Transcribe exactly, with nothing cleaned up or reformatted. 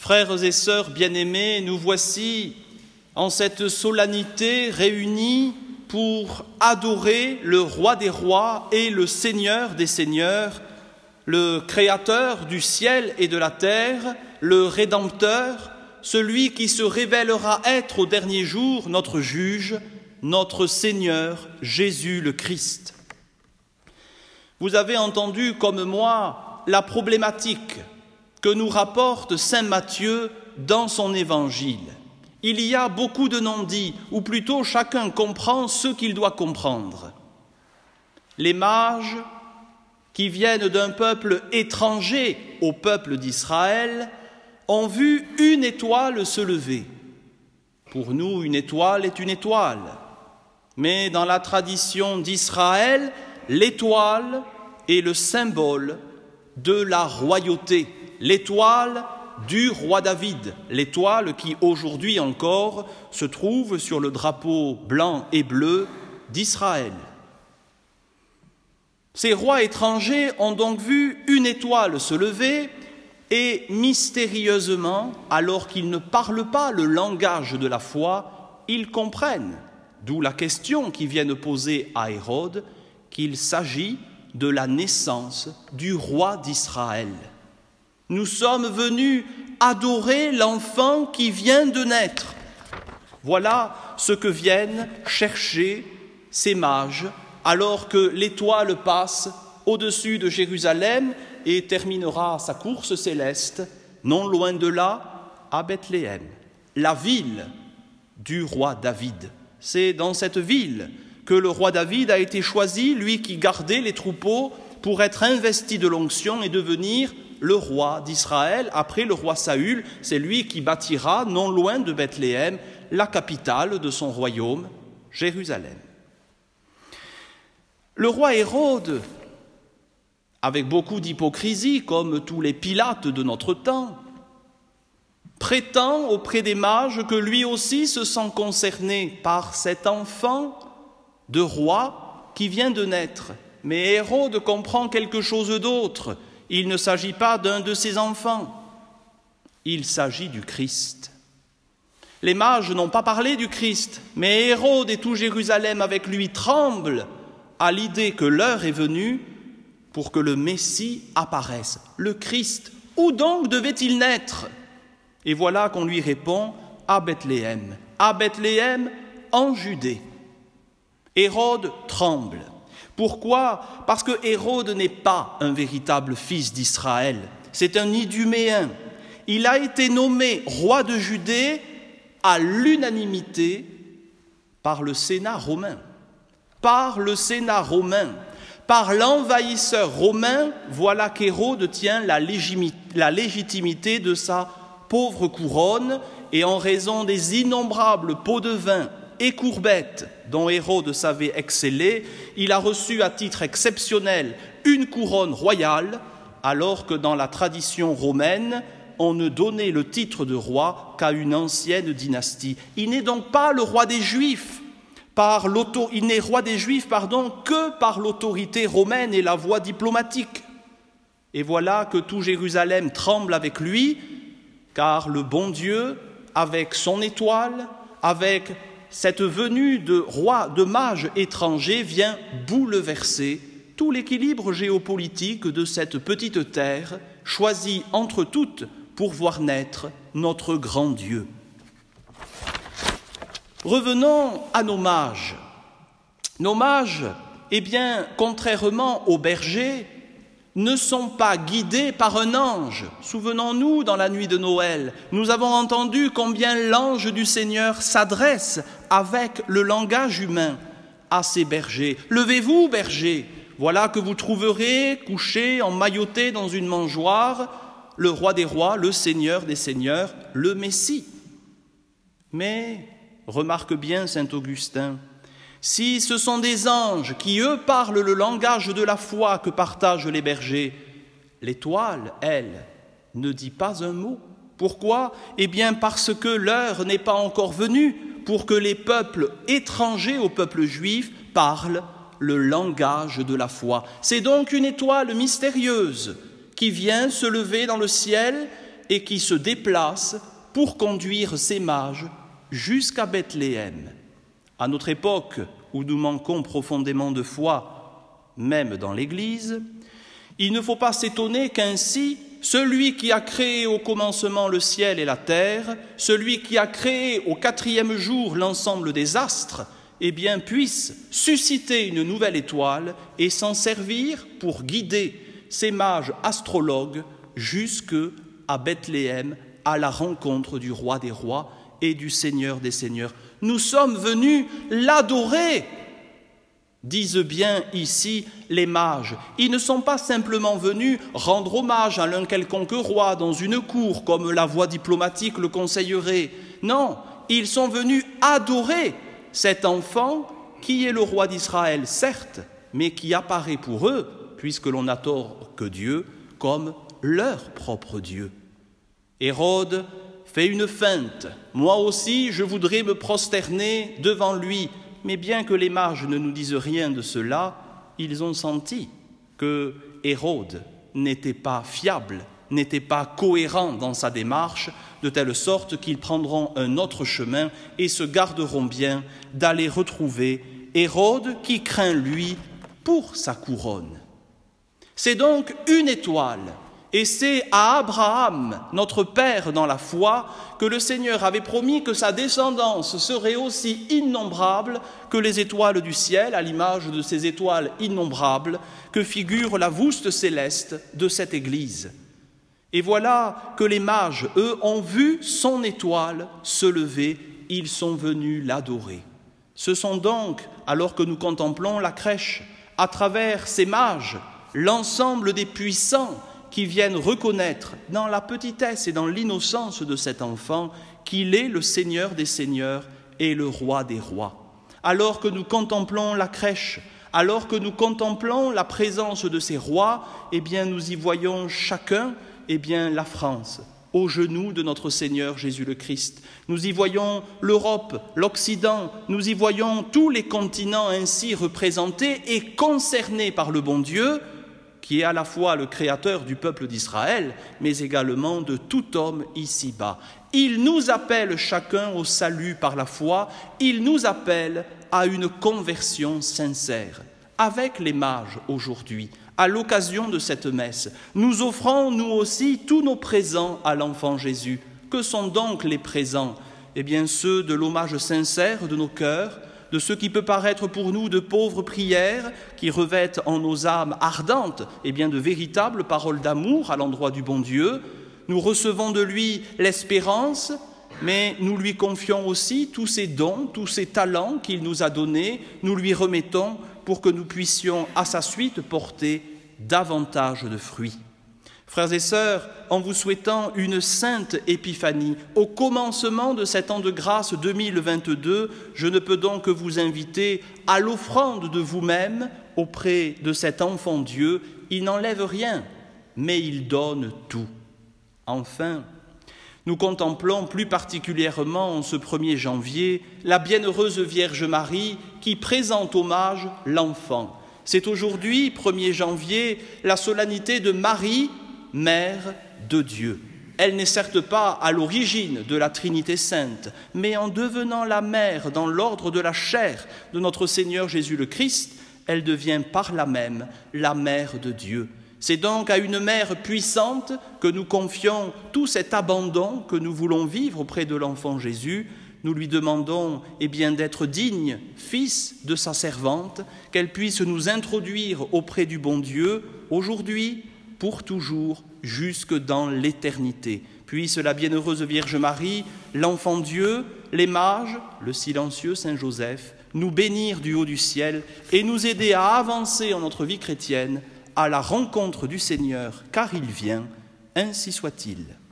Frères et sœurs bien-aimés, nous voici en cette solennité réunis pour adorer le Roi des rois et le Seigneur des seigneurs, le Créateur du ciel et de la terre, le Rédempteur, celui qui se révélera être au dernier jour notre juge, notre Seigneur Jésus le Christ. Vous avez entendu comme moi la problématique que nous rapporte saint Matthieu dans son évangile. Il y a beaucoup de non-dits, ou plutôt chacun comprend ce qu'il doit comprendre. Les mages, qui viennent d'un peuple étranger au peuple d'Israël, ont vu une étoile se lever. Pour nous, une étoile est une étoile. Mais dans la tradition d'Israël, l'étoile est le symbole de la royauté, l'étoile du roi David, l'étoile qui aujourd'hui encore se trouve sur le drapeau blanc et bleu d'Israël. Ces rois étrangers ont donc vu une étoile se lever et mystérieusement, alors qu'ils ne parlent pas le langage de la foi, ils comprennent, d'où la question qu'ils viennent poser à Hérode, qu'il s'agit de la naissance du roi d'Israël. Nous sommes venus adorer l'enfant qui vient de naître. Voilà ce que viennent chercher ces mages alors que l'étoile passe au-dessus de Jérusalem et terminera sa course céleste, non loin de là, à Bethléem, la ville du roi David. C'est dans cette ville que le roi David a été choisi, lui qui gardait les troupeaux, pour être investi de l'onction et devenir le roi d'Israël. Après le roi Saül, c'est lui qui bâtira, non loin de Bethléem, la capitale de son royaume, Jérusalem. Le roi Hérode, avec beaucoup d'hypocrisie, comme tous les Pilates de notre temps, prétend auprès des mages que lui aussi se sent concerné par cet enfant de roi qui vient de naître. Mais Hérode comprend quelque chose d'autre. Il ne s'agit pas d'un de ses enfants, il s'agit du Christ. Les mages n'ont pas parlé du Christ, mais Hérode et tout Jérusalem avec lui tremblent à l'idée que l'heure est venue pour que le Messie apparaisse, le Christ. Où donc devait-il naître? Et voilà qu'on lui répond à Bethléem, à Bethléem en Judée. Hérode tremble. Pourquoi? Parce que Hérode n'est pas un véritable fils d'Israël, c'est un Iduméen. Il a été nommé roi de Judée à l'unanimité par le Sénat romain. Par le Sénat romain, par l'envahisseur romain, voilà qu'Hérode tient la, légimi- la légitimité de sa pauvre couronne, et en raison des innombrables pots de vin et courbettes dont Hérode savait exceller, il a reçu à titre exceptionnel une couronne royale, alors que dans la tradition romaine, on ne donnait le titre de roi qu'à une ancienne dynastie. Il n'est donc pas le roi des Juifs, par l'auto... il n'est roi des Juifs pardon, que par l'autorité romaine et la voie diplomatique. Et voilà que tout Jérusalem tremble avec lui, car le bon Dieu, avec son étoile, avec cette venue de rois, de mages étrangers, vient bouleverser tout l'équilibre géopolitique de cette petite terre, choisie entre toutes pour voir naître notre grand Dieu. Revenons à nos mages. Nos mages, eh bien, contrairement aux bergers, ne sont pas guidés par un ange. Souvenons-nous, dans la nuit de Noël, nous avons entendu combien l'ange du Seigneur s'adresse avec le langage humain à ces bergers. « Levez-vous, bergers, voilà que vous trouverez couché, emmailloté dans une mangeoire, le roi des rois, le Seigneur des seigneurs, le Messie. » Mais, remarque bien saint Augustin, si ce sont des anges qui, eux, parlent le langage de la foi que partagent les bergers, l'étoile, elle, ne dit pas un mot. Pourquoi? Eh bien parce que l'heure n'est pas encore venue pour que les peuples étrangers au peuple juif parlent le langage de la foi. C'est donc une étoile mystérieuse qui vient se lever dans le ciel et qui se déplace pour conduire ces mages jusqu'à Bethléem. À notre époque, où nous manquons profondément de foi, même dans l'Église, il ne faut pas s'étonner qu'ainsi, celui qui a créé au commencement le ciel et la terre, celui qui a créé au quatrième jour l'ensemble des astres, eh bien, puisse susciter une nouvelle étoile et s'en servir pour guider ces mages astrologues jusque à Bethléem, à la rencontre du roi des rois et du Seigneur des seigneurs. Nous sommes venus l'adorer, disent bien ici les mages. Ils ne sont pas simplement venus rendre hommage à l'un quelconque roi dans une cour, comme la voie diplomatique le conseillerait. Non, ils sont venus adorer cet enfant qui est le roi d'Israël, certes, mais qui apparaît pour eux, puisque l'on n'adore que Dieu, comme leur propre Dieu. Hérode fait une feinte. Moi aussi, je voudrais me prosterner devant lui. Mais bien que les mages ne nous disent rien de cela, ils ont senti que Hérode n'était pas fiable, n'était pas cohérent dans sa démarche, de telle sorte qu'ils prendront un autre chemin et se garderont bien d'aller retrouver Hérode qui craint, lui, pour sa couronne. C'est donc une étoile. Et c'est à Abraham, notre père dans la foi, que le Seigneur avait promis que sa descendance serait aussi innombrable que les étoiles du ciel, à l'image de ces étoiles innombrables que figure la voûte céleste de cette Église. Et voilà que les mages, eux, ont vu son étoile se lever, ils sont venus l'adorer. Ce sont donc, alors que nous contemplons la crèche, à travers ces mages, l'ensemble des puissants qui viennent reconnaître dans la petitesse et dans l'innocence de cet enfant qu'il est le Seigneur des seigneurs et le roi des rois. Alors que nous contemplons la crèche, alors que nous contemplons la présence de ces rois, eh bien nous y voyons chacun, eh bien la France, aux genoux de notre Seigneur Jésus le Christ. Nous y voyons l'Europe, l'Occident, nous y voyons tous les continents ainsi représentés et concernés par le bon Dieu, qui est à la fois le créateur du peuple d'Israël, mais également de tout homme ici-bas. Il nous appelle chacun au salut par la foi, il nous appelle à une conversion sincère. Avec les mages aujourd'hui, à l'occasion de cette messe, nous offrons nous aussi tous nos présents à l'enfant Jésus. Que sont donc les présents ? Eh bien ceux de l'hommage sincère de nos cœurs, de ce qui peut paraître pour nous de pauvres prières qui revêtent en nos âmes ardentes eh bien de véritables paroles d'amour à l'endroit du bon Dieu. Nous recevons de lui l'espérance, mais nous lui confions aussi tous ses dons, tous ses talents qu'il nous a donnés, nous lui remettons pour que nous puissions à sa suite porter davantage de fruits. Frères et sœurs, en vous souhaitant une sainte épiphanie, au commencement de cet an de grâce deux mille vingt-deux, je ne peux donc que vous inviter à l'offrande de vous-même auprès de cet enfant Dieu. Il n'enlève rien, mais il donne tout. Enfin, nous contemplons plus particulièrement en ce premier janvier la bienheureuse Vierge Marie qui présente hommage l'enfant. C'est aujourd'hui, premier janvier, la solennité de Marie, Mère de Dieu. Elle n'est certes pas à l'origine de la Trinité sainte, mais en devenant la mère dans l'ordre de la chair de notre Seigneur Jésus le Christ, elle devient par là même la mère de Dieu. C'est donc à une mère puissante que nous confions tout cet abandon que nous voulons vivre auprès de l'enfant Jésus. Nous lui demandons eh bien, d'être digne, fils de sa servante, qu'elle puisse nous introduire auprès du bon Dieu, aujourd'hui, pour toujours, jusque dans l'éternité. Puisse la bienheureuse Vierge Marie, l'enfant Dieu, les mages, le silencieux Saint Joseph, nous bénir du haut du ciel et nous aider à avancer en notre vie chrétienne à la rencontre du Seigneur, car il vient, ainsi soit-il.